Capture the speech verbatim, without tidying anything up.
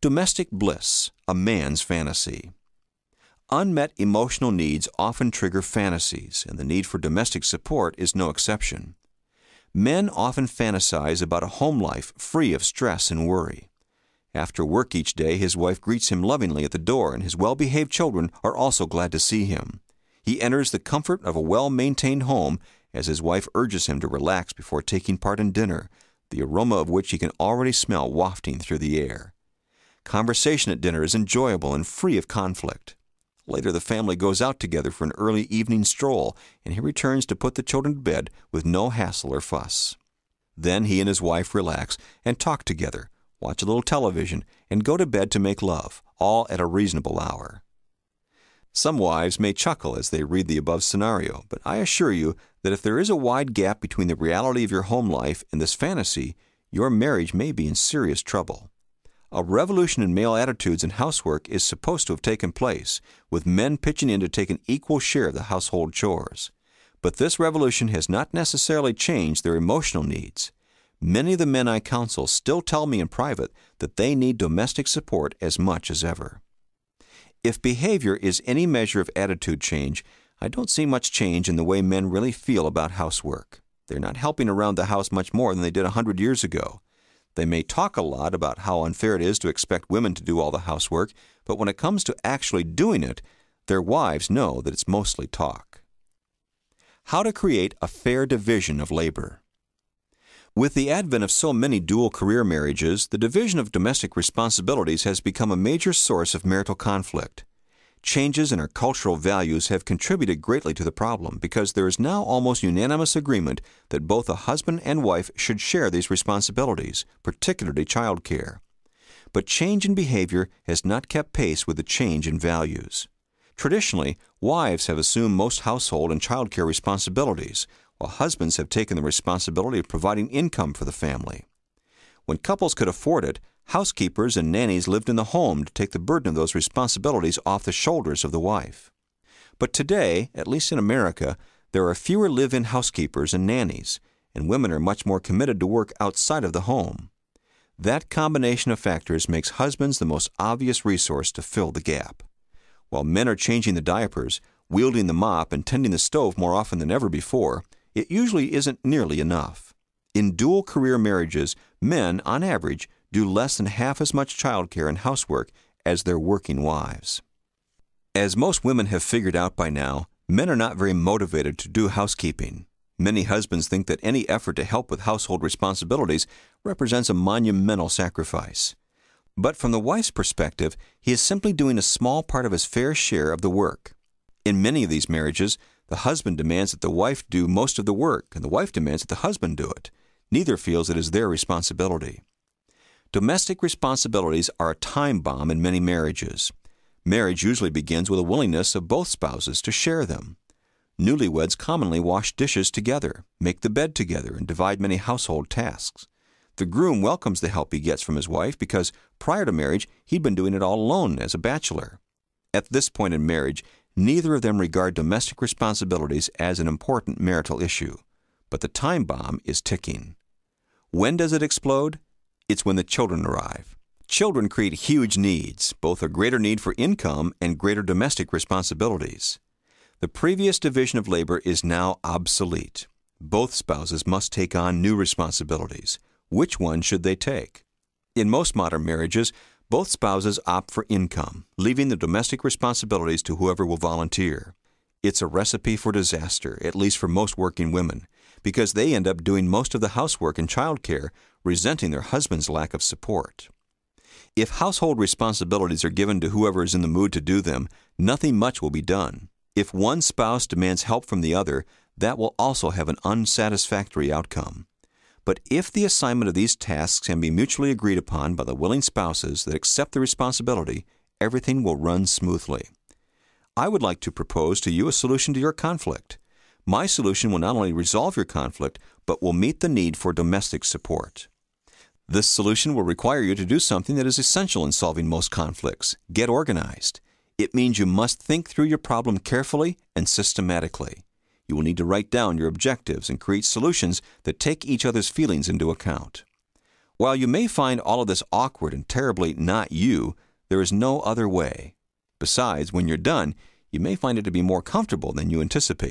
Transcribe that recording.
Domestic bliss, a man's fantasy. Unmet emotional needs often trigger fantasies, and the need for domestic support is no exception. Men often fantasize about a home life free of stress and worry. After work each day, his wife greets him lovingly at the door, and his well-behaved children are also glad to see him. He enters the comfort of a well-maintained home as his wife urges him to relax before taking part in dinner, the aroma of which he can already smell wafting through the air. Conversation at dinner is enjoyable and free of conflict. Later, the family goes out together for an early evening stroll, and he returns to put the children to bed with no hassle or fuss. Then he and his wife relax and talk together, watch a little television, and go to bed to make love, all at a reasonable hour. Some wives may chuckle as they read the above scenario, but I assure you that if there is a wide gap between the reality of your home life and this fantasy, your marriage may be in serious trouble. A revolution in male attitudes in housework is supposed to have taken place, with men pitching in to take an equal share of the household chores. But this revolution has not necessarily changed their emotional needs. Many of the men I counsel still tell me in private that they need domestic support as much as ever. If behavior is any measure of attitude change, I don't see much change in the way men really feel about housework. They're not helping around the house much more than they did a hundred years ago. They may talk a lot about how unfair it is to expect women to do all the housework, but when it comes to actually doing it, their wives know that it's mostly talk. How to create a fair division of labor. With the advent of so many dual-career marriages, the division of domestic responsibilities has become a major source of marital conflict. Changes in our cultural values have contributed greatly to the problem because there is now almost unanimous agreement that both a husband and wife should share these responsibilities, particularly child care. But change in behavior has not kept pace with the change in values. Traditionally, wives have assumed most household and child care responsibilities, while husbands have taken the responsibility of providing income for the family. When couples could afford it, housekeepers and nannies lived in the home to take the burden of those responsibilities off the shoulders of the wife. But today, at least in America, there are fewer live-in housekeepers and nannies, and women are much more committed to work outside of the home. That combination of factors makes husbands the most obvious resource to fill the gap. While men are changing the diapers, wielding the mop, and tending the stove more often than ever before, it usually isn't nearly enough. In dual-career marriages, men, on average, do less than half as much childcare and housework as their working wives. As most women have figured out by now, men are not very motivated to do housekeeping. Many husbands think that any effort to help with household responsibilities represents a monumental sacrifice. But from the wife's perspective, he is simply doing a small part of his fair share of the work. In many of these marriages, the husband demands that the wife do most of the work, and the wife demands that the husband do it. Neither feels it is their responsibility. Domestic responsibilities are a time bomb in many marriages. Marriage usually begins with a willingness of both spouses to share them. Newlyweds commonly wash dishes together, make the bed together, and divide many household tasks. The groom welcomes the help he gets from his wife because prior to marriage, he'd been doing it all alone as a bachelor. At this point in marriage, neither of them regard domestic responsibilities as an important marital issue, but the time bomb is ticking. When does it explode? It's when the children arrive. Children create huge needs, both a greater need for income and greater domestic responsibilities. The previous division of labor is now obsolete. Both spouses must take on new responsibilities. Which one should they take? In most modern marriages, both spouses opt for income, leaving the domestic responsibilities to whoever will volunteer. It's a recipe for disaster, at least for most working women, because they end up doing most of the housework and childcare, resenting their husband's lack of support. If household responsibilities are given to whoever is in the mood to do them, nothing much will be done. If one spouse demands help from the other, that will also have an unsatisfactory outcome. But if the assignment of these tasks can be mutually agreed upon by the willing spouses that accept the responsibility, everything will run smoothly. I would like to propose to you a solution to your conflict. My solution will not only resolve your conflict, but will meet the need for domestic support. This solution will require you to do something that is essential in solving most conflicts: get organized. It means you must think through your problem carefully and systematically. You will need to write down your objectives and create solutions that take each other's feelings into account. While you may find all of this awkward and terribly not you, there is no other way. Besides, when you're done, you may find it to be more comfortable than you anticipated.